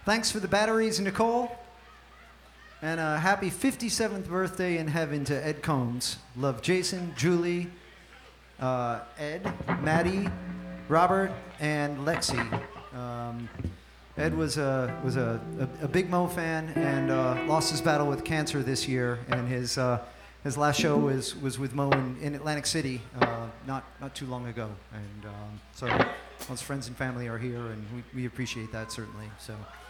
Thanks for the batteries, Nicole. And a happy 57th birthday in heaven to Ed Combs. Love Jason, Julie, Ed, Maddie, Robert, and Lexi. Ed was a Big Mo fan and lost his battle with cancer this year. And his last show was with Mo in Atlantic City not too long ago. And so all his friends and family are here, and we appreciate that certainly. So.